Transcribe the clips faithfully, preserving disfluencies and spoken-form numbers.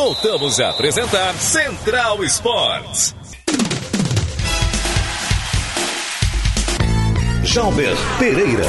Voltamos a apresentar Central Esportes. Jalber Pereira.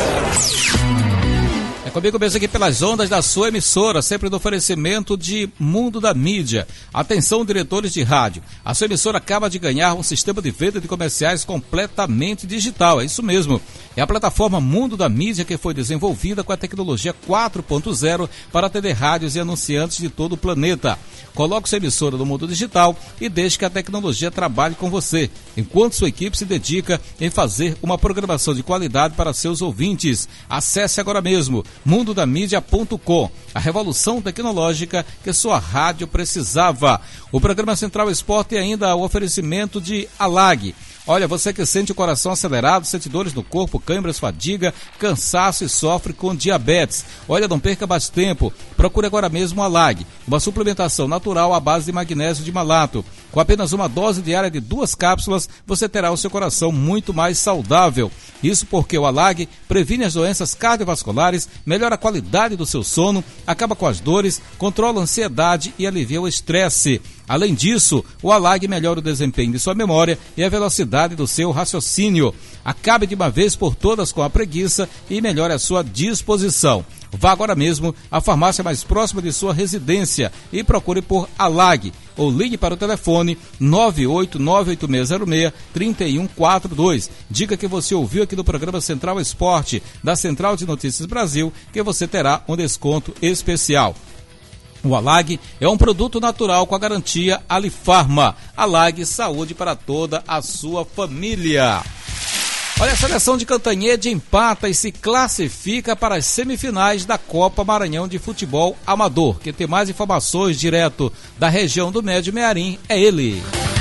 É comigo mesmo aqui pelas ondas da sua emissora, sempre no oferecimento de Mundo da Mídia. Atenção, diretores de rádio. A sua emissora acaba de ganhar um sistema de venda de comerciais completamente digital. É isso mesmo. É a plataforma Mundo da Mídia que foi desenvolvida com a tecnologia quatro ponto zero para atender rádios e anunciantes de todo o planeta. Coloque sua emissora no mundo digital e deixe que a tecnologia trabalhe com você, enquanto sua equipe se dedica em fazer uma programação de qualidade para seus ouvintes. Acesse agora mesmo mundo da mídia ponto com, a revolução tecnológica que sua rádio precisava. O programa Central Esporte é ainda o oferecimento de Alag. Olha, você que sente o coração acelerado, sente dores no corpo, câimbras, fadiga, cansaço e sofre com diabetes. Olha, não perca mais tempo. Procure agora mesmo a Alag, uma suplementação natural à base de magnésio de malato. Com apenas uma dose diária de duas cápsulas, você terá o seu coração muito mais saudável. Isso porque o Alag previne as doenças cardiovasculares, melhora a qualidade do seu sono, acaba com as dores, controla a ansiedade e alivia o estresse. Além disso, o Alag melhora o desempenho de sua memória e a velocidade do seu raciocínio. Acabe de uma vez por todas com a preguiça e melhore a sua disposição. Vá agora mesmo à farmácia mais próxima de sua residência e procure por Alag ou ligue para o telefone nove oito nove oito seis zero seis três um quatro dois. Diga que você ouviu aqui no programa Central Esporte da Central de Notícias Brasil, que você terá um desconto especial. O Alag é um produto natural com a garantia Alifarma. Alag, saúde para toda a sua família. Olha, a seleção de Cantanhede empata e se classifica para as semifinais da Copa Maranhão de Futebol Amador. Quem tem mais informações direto da região do Médio Mearim é ele.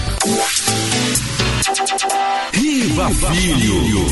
Riva Filho.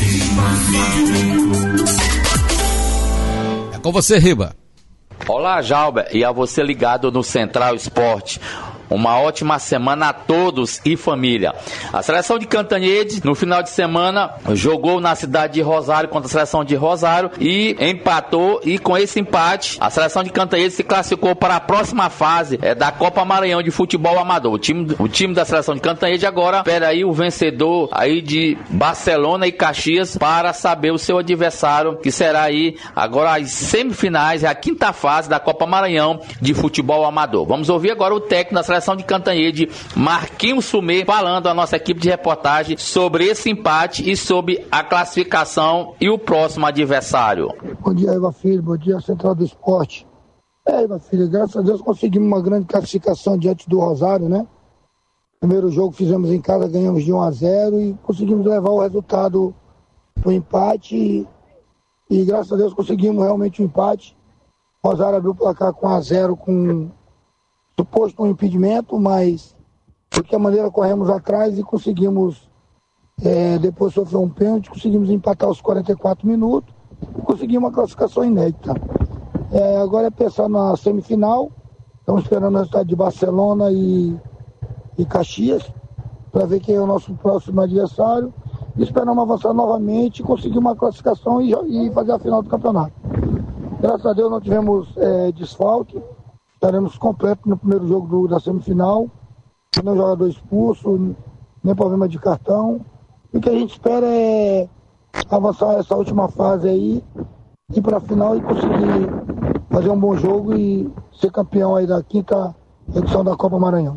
É com você, Riba. Olá, Jalber, e a você ligado no Central Esporte. Uma ótima semana a todos e família. A seleção de Cantanhede, no final de semana, jogou na cidade de Rosário contra a seleção de Rosário e empatou. E com esse empate, a seleção de Cantanhede se classificou para a próxima fase é, da Copa Maranhão de Futebol Amador. O time, o time da seleção de Cantanhede agora espera aí o vencedor aí de Barcelona e Caxias para saber o seu adversário, que será aí agora as semifinais, é a quinta fase da Copa Maranhão de Futebol Amador. Vamos ouvir agora o técnico da seleção de Cantanhede, Marquinhos Sumê, falando a nossa equipe de reportagem sobre esse empate e sobre a classificação e o próximo adversário. Bom dia, Eva Filho, bom dia, Central do Esporte. É, Eva Filho, graças a Deus conseguimos uma grande classificação diante do Rosário, né? Primeiro jogo fizemos em casa, ganhamos de um a zero e conseguimos levar o resultado do empate e, e graças a Deus conseguimos realmente o um empate. Rosário abriu o placar com um a zero com suposto um impedimento, mas de qualquer maneira corremos atrás e conseguimos, é, depois sofrer um pênalti, conseguimos empatar os quarenta e quatro minutos e conseguimos uma classificação inédita. É, agora é pensar na semifinal, estamos esperando o resultado de Barcelona e, e Caxias, para ver quem é o nosso próximo adversário, e esperamos avançar novamente, conseguir uma classificação e, e fazer a final do campeonato. Graças a Deus não tivemos é, desfalque, estaremos completos no primeiro jogo do, da semifinal, não jogador expulso, nem problema de cartão. E o que a gente espera é avançar essa última fase aí, ir para a final e conseguir fazer um bom jogo e ser campeão aí da quinta edição da Copa Maranhão.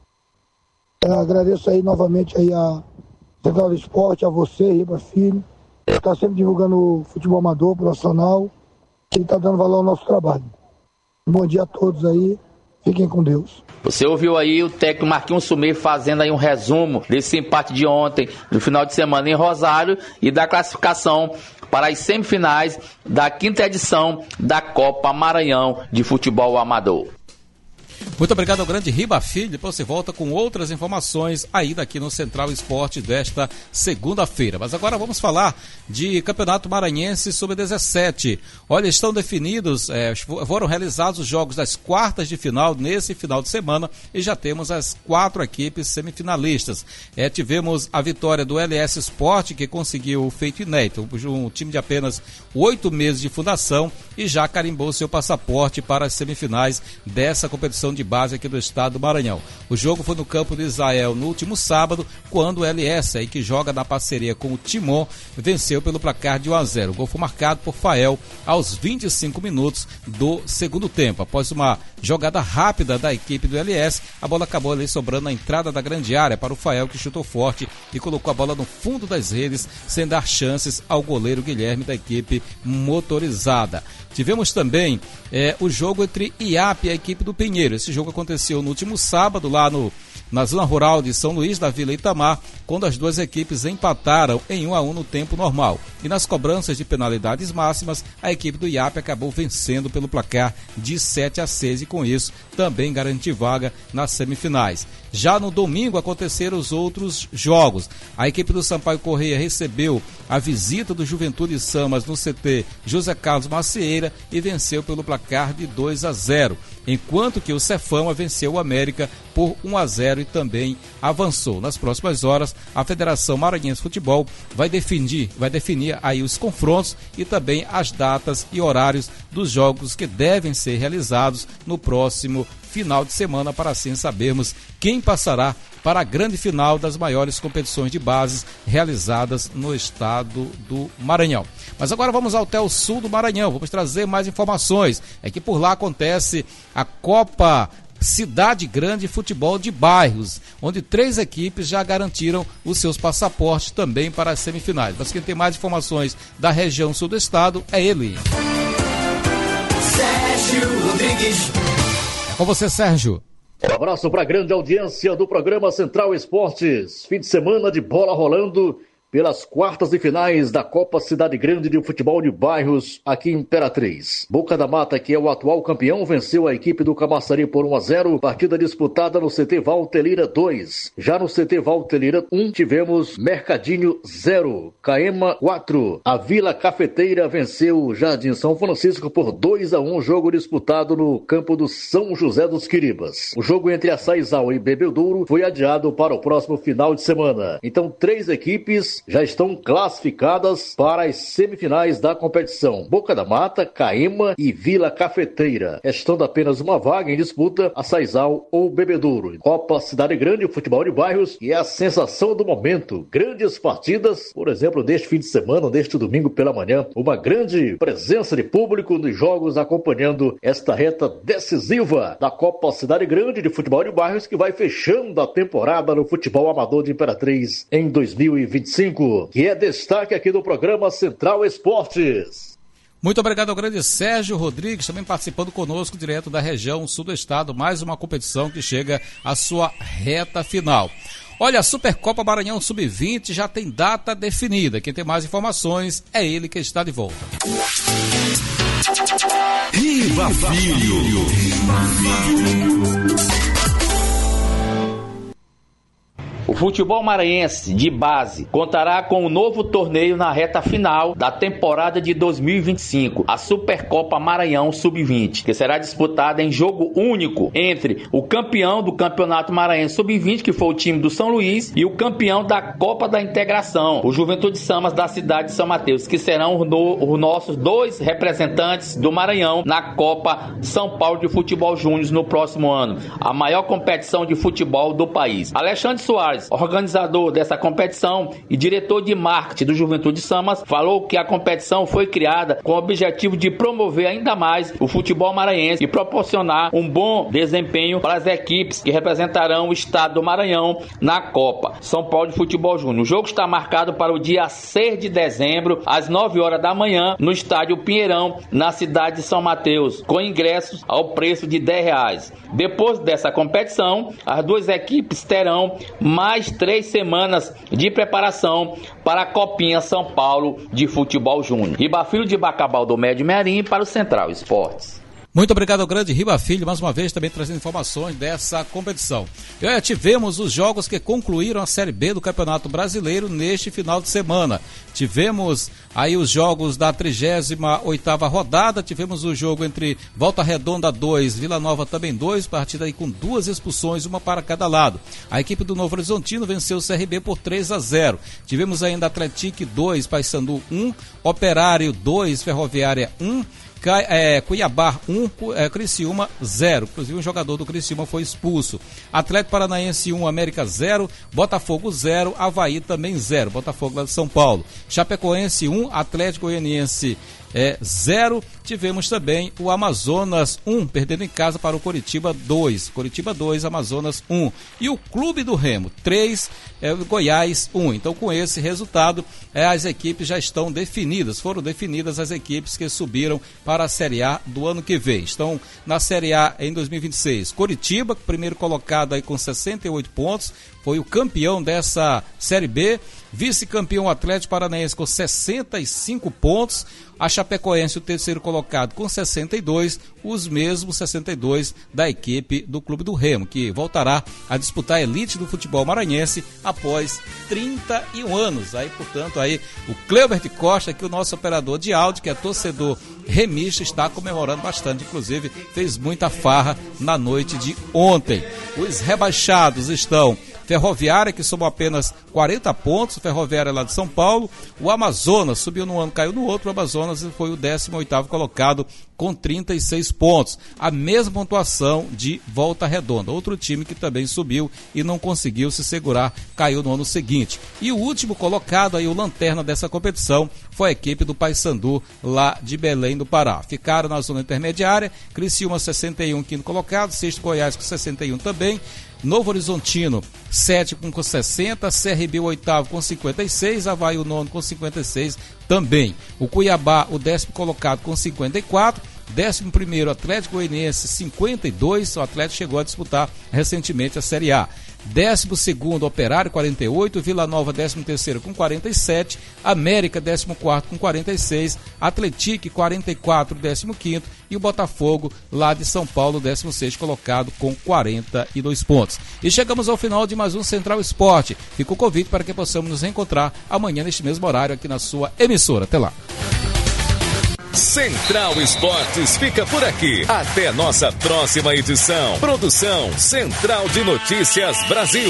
Eu agradeço aí novamente aí a Central do Esporte, a você, Riba Filho, que está sempre divulgando o futebol amador, profissional, que está dando valor ao nosso trabalho. Bom dia a todos aí, fiquem com Deus. Você ouviu aí o técnico Marquinhos Sumê fazendo aí um resumo desse empate de ontem, no final de semana em Rosário, e da classificação para as semifinais da quinta edição da Copa Maranhão de Futebol Amador. Muito obrigado ao grande Riba Filho. Depois você volta com outras informações aí daqui no Central Esporte desta segunda-feira. Mas agora vamos falar de Campeonato Maranhense sub dezessete. Olha, estão definidos, é, foram realizados os jogos das quartas de final nesse final de semana e já temos as quatro equipes semifinalistas. É, tivemos a vitória do L S Sport, que conseguiu o feito inédito, um time de apenas oito meses de fundação e já carimbou seu passaporte para as semifinais dessa competição de de base aqui do estado do Maranhão. O jogo foi no campo de Israel no último sábado, quando o L S, aí, que joga na parceria com o Timon, venceu pelo placar de um a zero. O gol foi marcado por Fael aos vinte e cinco minutos do segundo tempo. Após uma jogada rápida da equipe do L S, a bola acabou ali sobrando na entrada da grande área para o Fael, que chutou forte e colocou a bola no fundo das redes, sem dar chances ao goleiro Guilherme da equipe motorizada. Tivemos também é, o jogo entre I A P e a equipe do Pinheiro. Esse jogo aconteceu no último sábado, lá no, na zona rural de São Luís, da Vila Itamar, quando as duas equipes empataram em um a um no tempo normal. E nas cobranças de penalidades máximas, a equipe do I A P acabou vencendo pelo placar de sete a seis e com isso também garantiu vaga nas semifinais. Já no domingo aconteceram os outros jogos. A equipe do Sampaio Correia recebeu a visita do Juventude Samas no C T José Carlos Macieira e venceu pelo placar de dois a zero, enquanto que o Cefama venceu o América por um a zero e também avançou. Nas próximas horas, a Federação Maranhense de Futebol vai definir, vai definir aí os confrontos e também as datas e horários dos jogos que devem ser realizados no próximo final de semana, para assim sabermos quem passará para a grande final das maiores competições de bases realizadas no estado do Maranhão. Mas agora vamos ao Hotel Sul do Maranhão, vamos trazer mais informações. É que por lá acontece a Copa Cidade Grande Futebol de Bairros, onde três equipes já garantiram os seus passaportes também para as semifinais. Mas quem tem mais informações da região sul do estado é ele. Sérgio Rodrigues. É com você, Sérgio. Um abraço para a grande audiência do programa Central Esportes. Fim de semana de bola rolando pelas quartas de finais da Copa Cidade Grande de Futebol de Bairros aqui em Imperatriz. Boca da Mata, que é o atual campeão, venceu a equipe do Camaçari por um a zero, partida disputada no C T Valtelira dois. Já no C T Valtelira um, tivemos Mercadinho zero, Caema quatro. A Vila Cafeteira venceu o Jardim São Francisco por dois a um, jogo disputado no campo do São José dos Quiribas. O jogo entre a Saizal e Bebedouro foi adiado para o próximo final de semana. Então, três equipes já estão classificadas para as semifinais da competição. Boca da Mata, Caema e Vila Cafeteira. Restando apenas uma vaga em disputa, a Saizal ou Bebedouro. Copa Cidade Grande, futebol de bairros, e é a sensação do momento. Grandes partidas, por exemplo, deste fim de semana, deste domingo pela manhã, uma grande presença de público nos jogos acompanhando esta reta decisiva da Copa Cidade Grande de futebol de bairros, que vai fechando a temporada no futebol amador de Imperatriz em dois mil e vinte e cinco. Que é destaque aqui do programa Central Esportes. Muito obrigado ao grande Sérgio Rodrigues, também participando conosco direto da região sul do estado, mais uma competição que chega à sua reta final. Olha, a Supercopa Maranhão sub vinte já tem data definida. Quem tem mais informações é ele que está de volta. Riva Filho. O futebol maranhense de base contará com um novo torneio na reta final da temporada de dois mil e vinte e cinco, a Supercopa Maranhão sub vinte, que será disputada em jogo único entre o campeão do Campeonato Maranhense sub vinte, que foi o time do São Luís, e o campeão da Copa da Integração, o Juventude Samas da cidade de São Mateus, que serão no, os nossos dois representantes do Maranhão na Copa São Paulo de Futebol Júnior no próximo ano, a maior competição de futebol do país. Alexandre Soares, organizador dessa competição e diretor de marketing do Juventude Samas, falou que a competição foi criada com o objetivo de promover ainda mais o futebol maranhense e proporcionar um bom desempenho para as equipes que representarão o estado do Maranhão na Copa São Paulo de Futebol Júnior. O jogo está marcado para o dia seis de dezembro, às nove horas da manhã, no estádio Pinheirão, na cidade de São Mateus, com ingressos ao preço de dez reais. Depois dessa competição, as duas equipes terão mais mais três semanas de preparação para a Copinha São Paulo de Futebol Júnior. Riba Filho de Bacabal do Médio Merim para o Central Esportes. Muito obrigado ao grande Riba Filho, mais uma vez também trazendo informações dessa competição. E olha, tivemos os jogos que concluíram a Série B do Campeonato Brasileiro neste final de semana. Tivemos aí os jogos da trigésima oitava rodada, tivemos o jogo entre Volta Redonda dois, Vila Nova também dois, partida aí com duas expulsões, uma para cada lado. A equipe do Novo Horizontino venceu o C R B por três a zero. Tivemos ainda Atlético dois, Paysandu um, Operário dois, Ferroviária um, É, Cuiabá um, é, Criciúma zero. Inclusive um jogador do Criciúma foi expulso. Atlético Paranaense um, América zero. Botafogo zero. Avaí também zero. Botafogo lá de São Paulo. Chapecoense um, Atlético Goianiense É, zero. Tivemos também o Amazonas um, perdendo em casa para o Coritiba dois. Coritiba dois, Amazonas um. E o Clube do Remo três, é, Goiás um. Então, com esse resultado, é, as equipes já estão definidas. Foram definidas as equipes que subiram para a Série A do ano que vem. Estão na Série A em dois mil e vinte e seis. Coritiba, primeiro colocado aí com sessenta e oito pontos, foi o campeão dessa Série B. Vice-campeão Atlético Paranaense com sessenta e cinco pontos. A Chapecoense, o terceiro colocado, com sessenta e dois, os mesmos sessenta e dois da equipe do Clube do Remo, que voltará a disputar a elite do futebol maranhense após trinta e um anos. Aí, portanto, aí o Cleubert Costa, que é o nosso operador de áudio, que é torcedor remista, está comemorando bastante. Inclusive, fez muita farra na noite de ontem. Os rebaixados estão Ferroviária, que somou apenas quarenta pontos, Ferroviária lá de São Paulo. O Amazonas subiu num ano, caiu no outro. O Amazonas foi o décimo oitavo colocado com trinta e seis pontos. A mesma pontuação de Volta Redonda. Outro time que também subiu e não conseguiu se segurar, caiu no ano seguinte. E o último colocado, aí o lanterna dessa competição, foi a equipe do Paysandu lá de Belém do Pará. Ficaram na zona intermediária, Criciúma sessenta e um, quinto colocado, sexto Goiás com sessenta e um também. Novo Horizontino, sétimo com sessenta, C R B o oitavo com cinquenta e seis, Avaí o nono com cinquenta e seis também. O Cuiabá, o décimo colocado com cinquenta e quatro, décimo primeiro Atlético Goianiense cinquenta e dois, o Atlético chegou a disputar recentemente a Série A. Décimo segundo Operário quarenta e oito, Vila Nova décimo terceiro com quarenta e sete, América décimo quarto com quarenta e seis, Atlético quarenta e quatro, décimo quinto e o Botafogo lá de São Paulo décimo sexto colocado com quarenta e dois pontos. E chegamos ao final de mais um Central Esporte. Fica o convite para que possamos nos reencontrar amanhã neste mesmo horário aqui na sua emissora. Até lá. Central Esportes fica por aqui. Até nossa próxima edição. Produção Central de Notícias Brasil.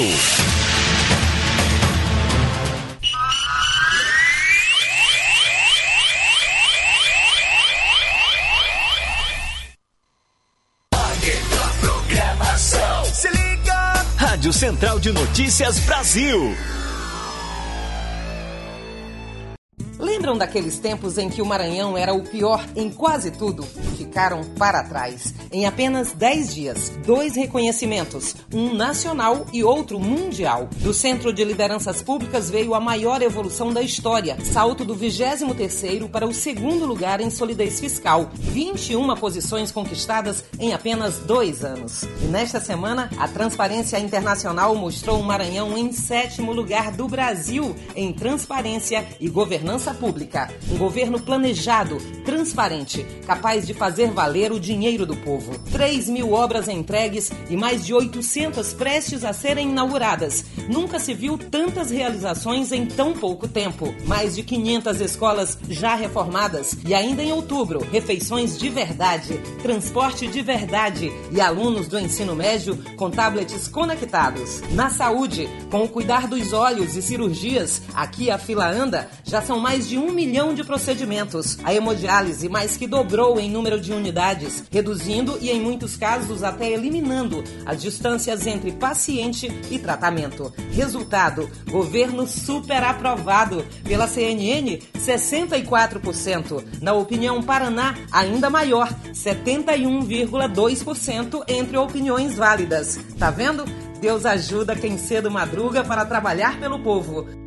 Programação. Se liga. Rádio Central de Notícias Brasil. Lembram daqueles tempos em que o Maranhão era o pior em quase tudo? Ficaram para trás. Em apenas dez dias, dois reconhecimentos, um nacional e outro mundial. Do Centro de Lideranças Públicas veio a maior evolução da história, salto do vigésimo terceiro para o segundo lugar em solidez fiscal, vinte e uma posições conquistadas em apenas dois anos. E nesta semana, a Transparência Internacional mostrou o Maranhão em sétimo lugar do Brasil em transparência e governança pública. Um governo planejado, transparente, capaz de fazer valer o dinheiro do povo. três mil obras entregues e mais de oitocentas prestes a serem inauguradas. Nunca se viu tantas realizações em tão pouco tempo. Mais de quinhentas escolas já reformadas e ainda em outubro, refeições de verdade, transporte de verdade e alunos do ensino médio com tablets conectados. Na saúde, com o cuidar dos olhos e cirurgias, aqui a fila anda, já são mais de um milhão de procedimentos. A hemodiálise mais que dobrou em número de unidades, reduzindo e, em muitos casos, até eliminando as distâncias entre paciente e tratamento. Resultado, governo super aprovado. Pela C N N, sessenta e quatro por cento. Na opinião Paraná, ainda maior, setenta e um vírgula dois por cento entre opiniões válidas. Tá vendo? Deus ajuda quem cedo madruga para trabalhar pelo povo.